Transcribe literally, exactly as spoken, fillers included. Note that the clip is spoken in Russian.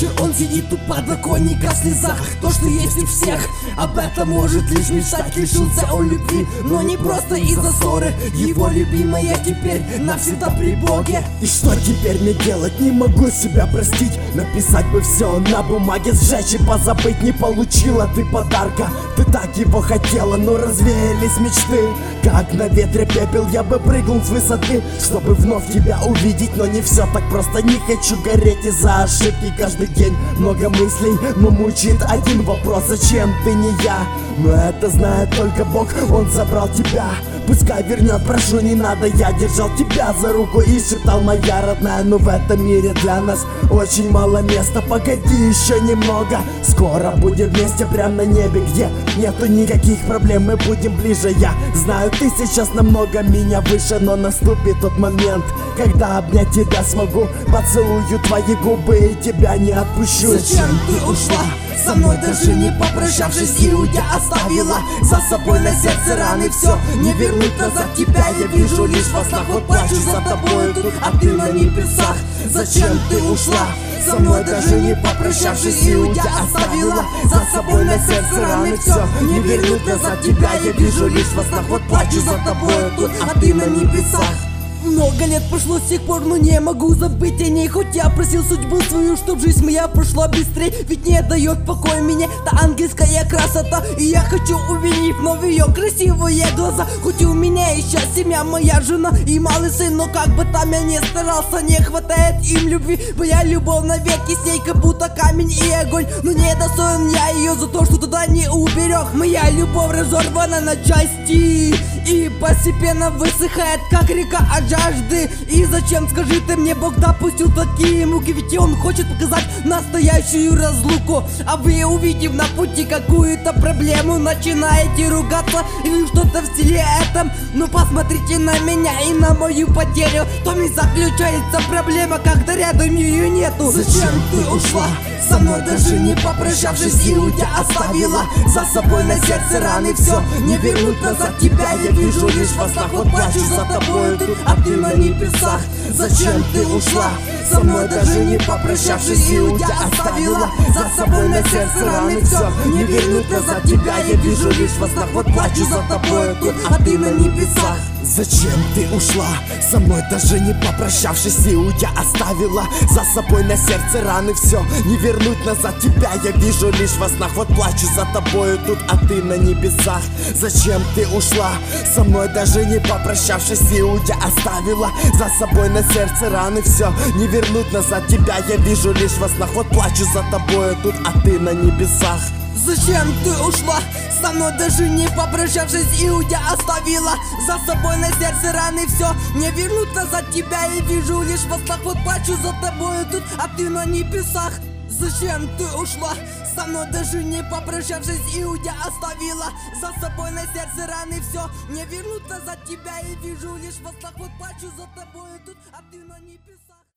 вечер он сидит у подоконника в слезах. То, что есть у всех, об этом может лишь мечтать. Лишился он любви, но не просто из-за ссоры. Его любимая теперь навсегда при Боге. И что теперь мне делать? Не могу себя простить. Написать бы все на бумаге, сжечь и позабыть. Не получила ты подарка, ты так его хотела, но развеялись мечты. Как на ветре пепел, я бы прыгнул с высоты, чтобы вновь тебя увидеть. Но не все так просто, не хочу гореть из-за ошибки. Каждый день много мыслей, но мучает один вопрос: зачем ты не я? Но это знает только Бог, он забрал тебя. Пускай вернет, прошу, не надо, я держал тебя за руку и шептал: моя родная. Но в этом мире для нас очень мало места. Погоди еще немного, скоро будем вместе прямо на небе, где нету никаких проблем, мы будем ближе. Я знаю, ты сейчас намного меня выше, но наступит тот момент, когда обнять тебя смогу. Поцелую твои губы и тебя не отпущу. Зачем ты ушла? Со мной даже не попрощавшись, и уйдя оставила за собой на сердце раны. Все, не вернуть назад тебя я вижу лишь во снах. Вот плачу за тобой тут, а ты на небесах. Зачем ты ушла? Со мной даже не попрощавшись, и уйдя оставила за собой на сердце раны. Все, не вернуть назад тебя я вижу лишь во снах. Вот плачу за тобой тут, а ты на небесах. Много лет прошло с тех пор, но не могу забыть о ней. Хоть я просил судьбу свою, чтоб жизнь моя прошла быстрей. Ведь не дает покоя мне та ангельская красота. И я хочу увидеть вновь ее красивые глаза. Хоть у меня еще семья, моя жена и малый сын, но как бы там я не старался, не хватает им любви. Моя любовь навеки с ней как будто камень и огонь. Но не достоин я ее за то, что туда не уберег. Моя любовь разорвана на части и постепенно высыхает, как река от жажды. И зачем, скажи ты мне, Бог допустил такие муки? Ведь он хочет показать настоящую разлуку. А вы, увидев на пути какую-то проблему, начинаете ругаться или что-то в стиле этом. Ну посмотрите на меня и на мою потерю. В том и заключается проблема, когда рядом ее нету. Зачем ты ушла? Со мной даже не попрощавшись, и уйдя оставила за собой на сердце раны. Все, не вернуть назад тебя я вижу лишь во снах. Вот плачу за тобой тут, а ты на небесах. Зачем ты ушла? Со мной даже не попрощавшись, и уйдя оставила за собой на сердце раны. Все, не вернуть назад тебя я вижу лишь во снах. Вот плачу за тобой тут, а ты на небесах. Зачем ты ушла? Со мной даже не попрощавшись, и уйдя оставила за собой на сердце раны. Все, не вернуть назад тебя я вижу лишь во снах. Вот плачу за тобою тут, а ты на небесах. Зачем ты ушла? Со мной даже не попрощавшись, и уйдя оставила за собой на сердце раны. Все, не вернуть назад тебя я вижу лишь во снах. Вот плачу за тобою тут, а ты на небесах. Зачем ты ушла? Со мной даже не попрощавшись, и уйдя оставила за собой на сердце раны. Все, не вернуть назад тебя я вижу лишь во снах. Вот плачу за тобой тут, а ты на небесах. Зачем ты ушла? Со мной даже не попрощавшись, и уйдя оставила за собой на сердце раны. Все, не вернуть назад тебя я вижу лишь во снах. Вот плачу за тобой тут, а ты на небесах.